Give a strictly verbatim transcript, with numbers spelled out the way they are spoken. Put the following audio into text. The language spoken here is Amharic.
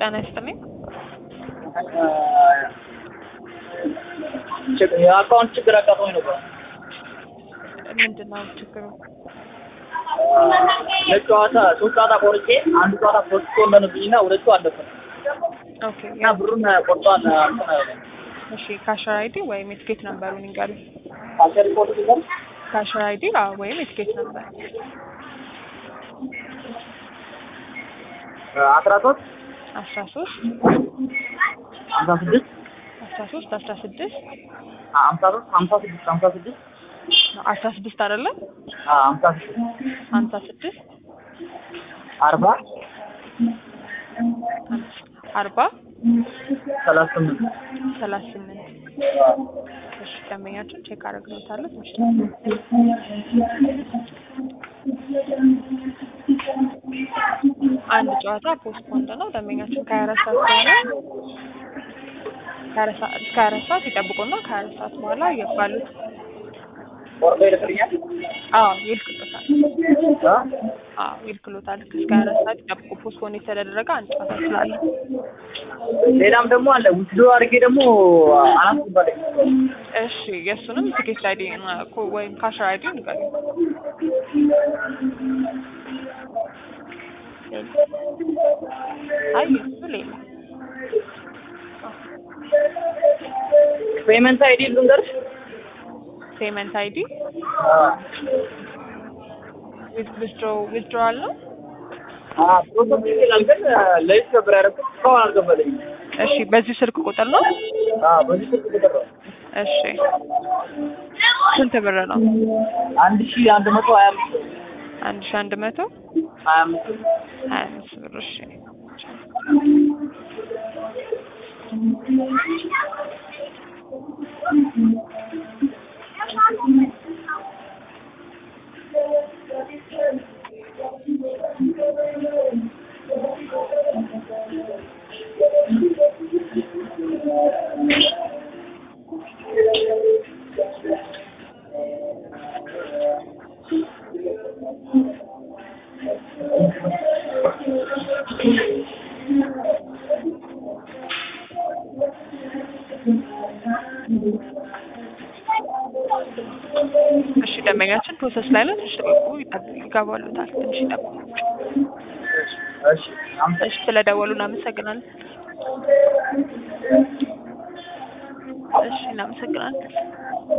ጤና ይስጥልኝ። የአካውንት ችግር አጋጥሞኝ ነበር። ምንድነው ችግሩ? ለጨዋታ ሶስት ጨዋታ ቆርጬ አንድ ጨዋታ ፖስት ሆነብኝና ሁለቱ አለፈ። ኦኬ እና ብሩን ቆርጧል። እሺ ካሸር አይዲ ወይም የትኬት ነምበሩን ይንገሩኝ። ካሸር ኮድ ይዘን ካሸር አይዲ ወይም የትኬት ነምበር አስራ ሶስት አስራ ሶስት ሃምሳ ስድስት አስራ ሶስት አስራ ስድስት ሃምሳ ሶስት ሃምሳ ስድስት ሃምሳ ስድስት አስራ ስድስት አይደለ? አዎ ሃምሳ ስድስት ሃምሳ ስድስት አርባ አርባ ሰላሳ ስምንት ሰላሳ ስምንት እሺ ደንበኛችን ቼክ አደርግልዎታለሁ። እሺ አንድ ጨዋታ ፖስትፖንድ ነው። ደንበኛችን ከሀያ አራት ሰዓት በኋላ እስከ ሀያ አራት ሰዓት ይጠብቁና ከሀያ አራት ሰዓት በኋላ ይባሉት ወርዶ ይልክልኛል። አዎ ይልክልዎታል። አዎ ይልክልዎታል። እስከ ሀያ አራት ሰዓት ይጠብቁ። ፖስትፖንድ የተደረገ አንድ ጨዋታ ስላለ። ሌላም ደግሞ አለ። ውስዶ አድርጌ ደግሞ አላስባለኝ። እሺ የሱንም ትኬት አይዲ ወይም ካሸር አይዲ ንገሩኝ። አይ እሱ ሌላ ፔመንት አይዲ ልንገርሽ። ፔመንት አይዲ ዊዝድሮ ዊዝድሮዋል ነው። አዎ ፕሮሰስ ይላል ግን ለይስ ነበር ያደረኩት እስካሁን አልገባልኝም። እሺ በዚህ ስልክ ቁጥር ነው? አዎ በዚህ ስልክ ቁጥር ነው። እሺ ስንት ብር ነው? አንድ ሺህ አንድ መቶ ሀያ አምስት አንድ ሺህ አንድ መቶ ሀያ አምስት ሀያ አምስት ብር። እሺ እሺ ደንበኛችን ፕሮሰስ ላይ ነው። ትንሽ ጠብቁ፣ ይገባሉታል። ትንሽ ይጠብቁ። እሺ እሺ ስለደወሉ እናመሰግናለን። እሺ እናመሰግናለን።